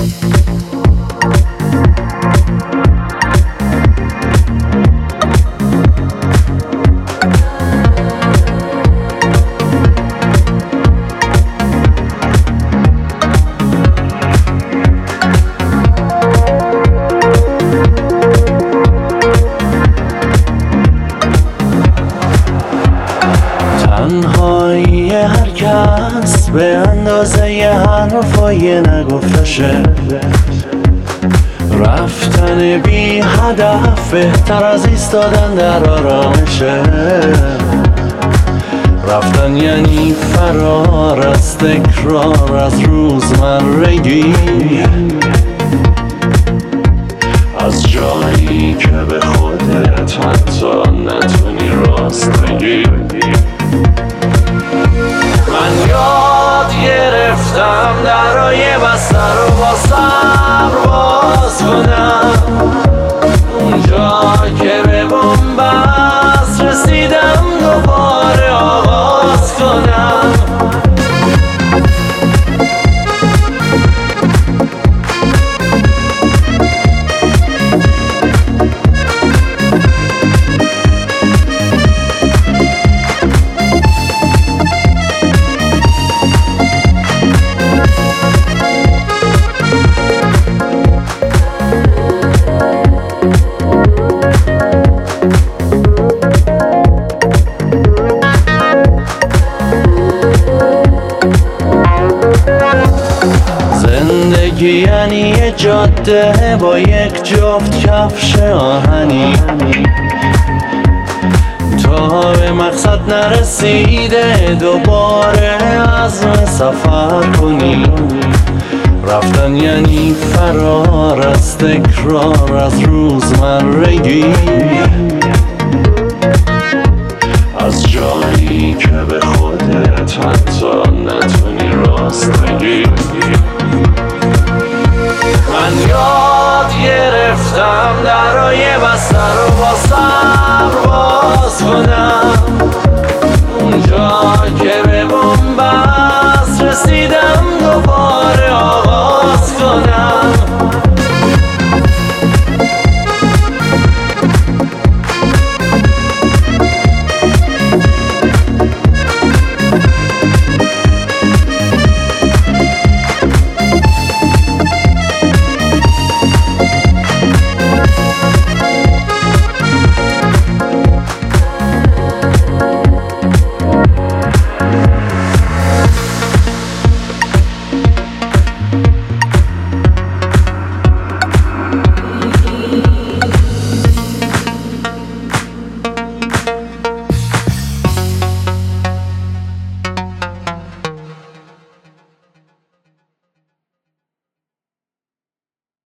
تنهایی هر کس به اندازه ی حرفای نگفتشه، رفتن بی هدف بهتر از ایستادن در آرامشه. رفتن یعنی فرار از تکرار از روزمرگی، از جایی که به خودت حتی نتونی راست بگی. من یاد گرفتم درای بسته رو با صبر باز کنم، اونجا که به بن‌بست رسیدم دوباره آغاز کنم. زندگی یعنی یه جاده با یک جفت کفش آهنی، تا به مقصد نرسیده دوباره عزم سفر کنی. رفتن یعنی فرار از تکرار از روزمرگی، از جایی که به خودت حتی نتونی راست بگی. من یاد گرفتم درای بسته رو با صبر باز کنم،